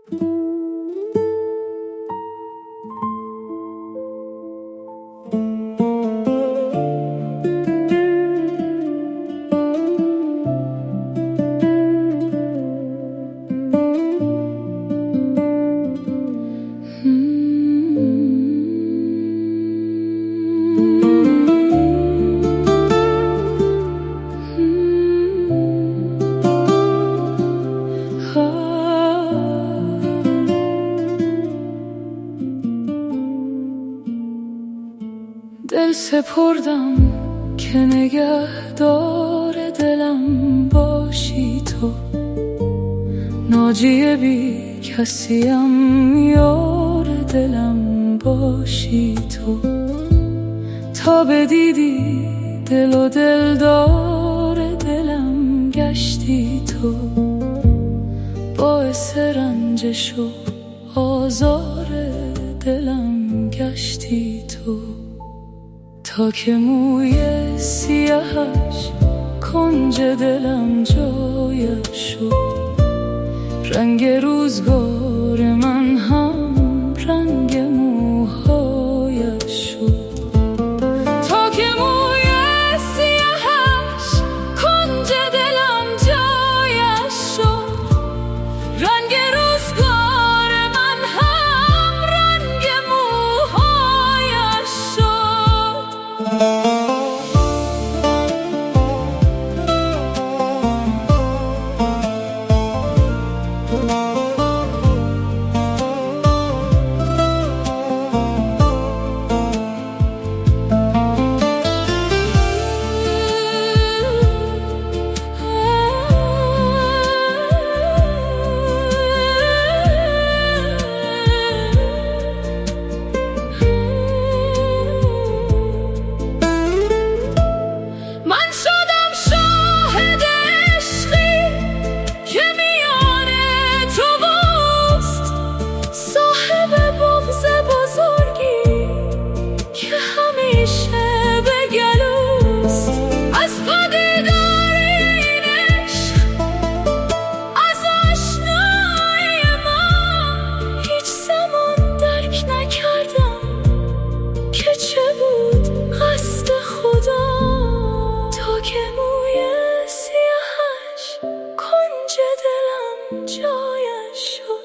دل سپردم که نگهدار دلم باشی تو، ناجی بی کسیم یار دلم باشی تو. تا بدیدی دل و دلدار دلم گشتی تو، باعث رنجش و آزار دلم گشتی تو. تا که موی سیاهش کنج دلم جایش شد، رنگ روزگار من هم رنگ موهایش شد. تا که موی سیاهش کنج دلم جایش شد، رنگ روزگار من هم رنگ موهایش شد. جایش شد.